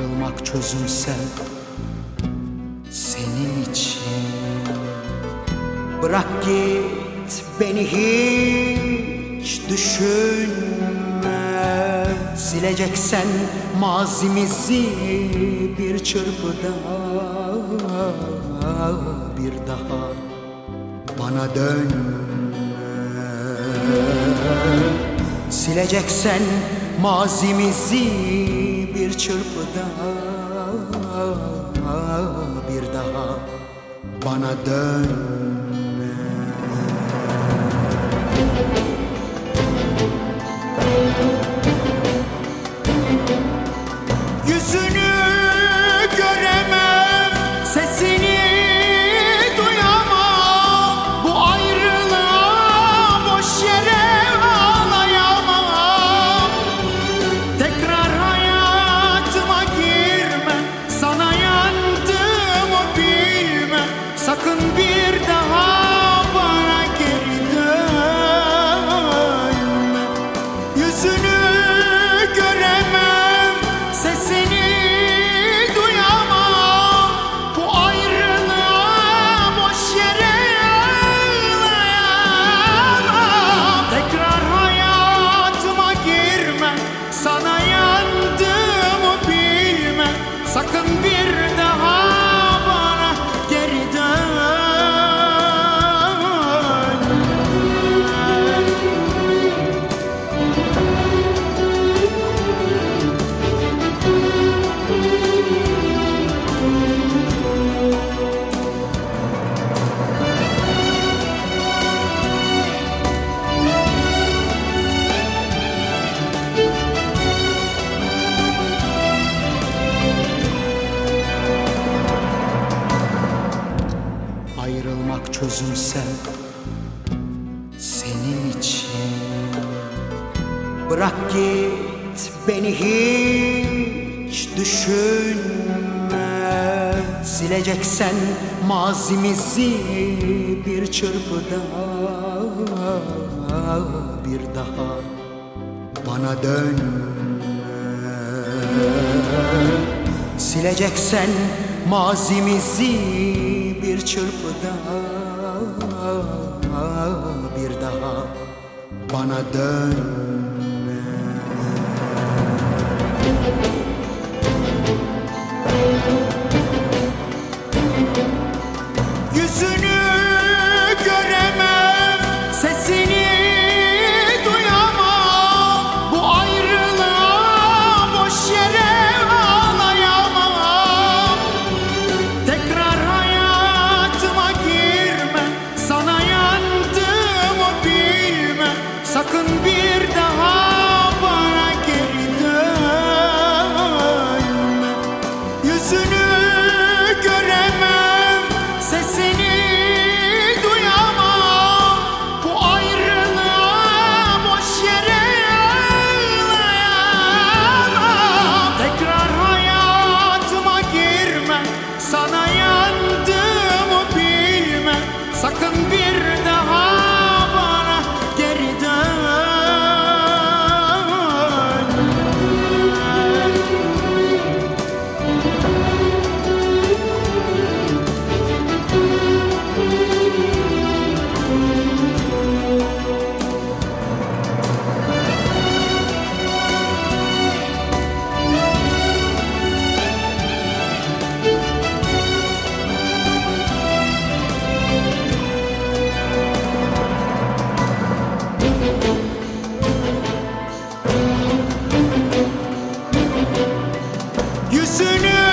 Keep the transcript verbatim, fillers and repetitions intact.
Ayrılmak çözümse senin için. Bırak git beni hiç düşünme. Sileceksen mazimizi bir çırpıda, bir daha bana dönme. Sileceksen mazimizi bir çırpıda, bir daha bana dönme. Yüzünü göremem, sesini duyamam. Bu ayrılığa boş yere ağlayamam. Tekrar hayatıma girme, sana yandığımı bilme. Sakın bir daha bana geri dönme. Yüzünü göremem, sesini duyamam. Bu ayrılığa boş yere ağlayamam. Tekrar hayatıma girme, sana yandığımı bilme. Sakın bir daha bana geri dönme. Ayrılmak çözümse senin için. Bırak git beni hiç düşünme. Sileceksen mazimizi bir çırpıda, bir daha bana dönme. Sileceksen mazimizi bir çırpıda, bir daha bana dönme. Yüzünü göremem, sesini duyamam. Bu ayrılığa boş yere ağlayamam. Tekrar hayatıma girme, sana yandığımı bilme. Sakın bir daha bana geri dönme. Yüzünü göremem, sesini duyamam. Bu ayrılığa boş yere ağlayamam. Tekrar hayatıma girme, sana yandığımı bilme. Sakın bir daha bana geri dönme. Yüzünü